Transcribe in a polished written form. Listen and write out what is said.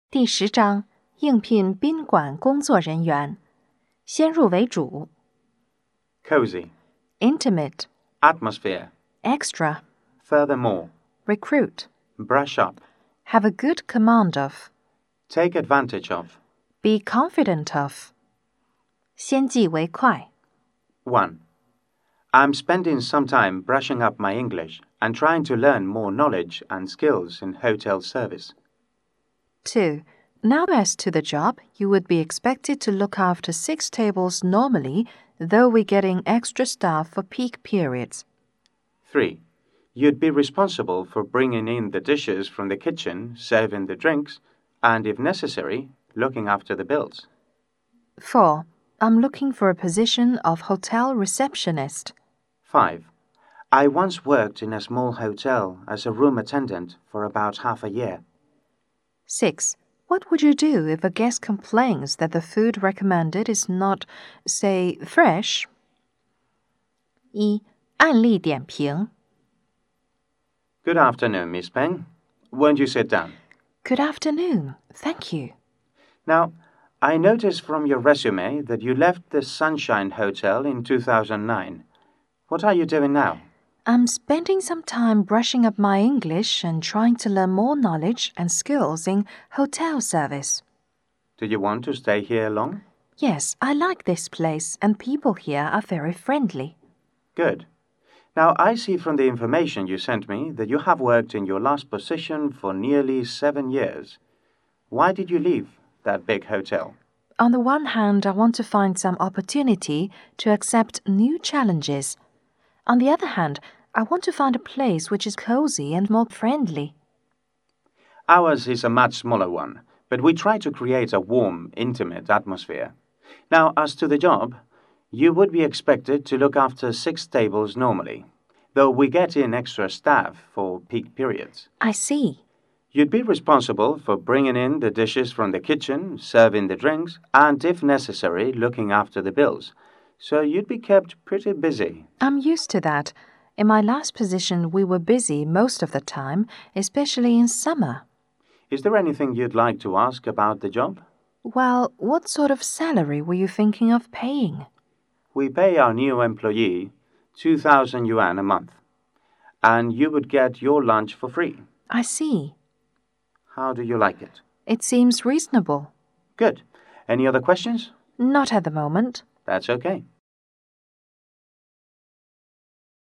第10章应聘宾馆工作人员。先入为主 Cozy, Intimate, atmosphere, extra, furthermore, recruit, brush up, have a good command of, take advantage of. be confident of. 先记为快 1. I'm spending some time brushing up my English and trying to learn more knowledge and skills in hotel service. 2. Now as to the job, you would be expected to look after 6 tables normally, though we're getting extra staff for peak periods. 3. You'd be responsible for bringing in the dishes from the kitchen, serving the drinks, and if necessary, looking after the bills. 4. I'm looking for a position of hotel receptionist. 5. I once worked in a small hotel as a room attendant for about half a year. 6. What would you do if a guest complains that the food recommended is not, say, fresh? 1. 案例点评 Good afternoon, Miss Peng. Won't you sit down? Good afternoon. Thank you. Now, I noticed from your resume that you left the Sunshine Hotel in 2009. What are you doing now? I'm spending some time brushing up my English and trying to learn more knowledge and skills in hotel service. Do you want to stay here long? Yes, I like this place and people here are very friendly. Good. Now, I see from the information you sent me that you have worked in your last position for nearly 7 years. Why did you leave that big hotel? On the one hand, I want to find some opportunity to accept new challenges. On the other hand, I want to find a place which is cozy and more friendly. Ours is a much smaller one, but we try to create a warm, intimate atmosphere. Now, as to the job, you would be expected to look after 6 tables normally, though we get in extra staff for peak periods. I see. You'd be responsible for bringing in the dishes from the kitchen, serving the drinks, and, if necessary, looking after the bills. So you'd be kept pretty busy. I'm used to that. In my last position, we were busy most of the time, especially in summer. Is there anything you'd like to ask about the job? Well, what sort of salary were you thinking of paying? We pay our new employee 2,000 yuan a month, and you would get your lunch for free. I see. How do you like it? It seems reasonable. Good. Any other questions? Not at the moment. That's okay.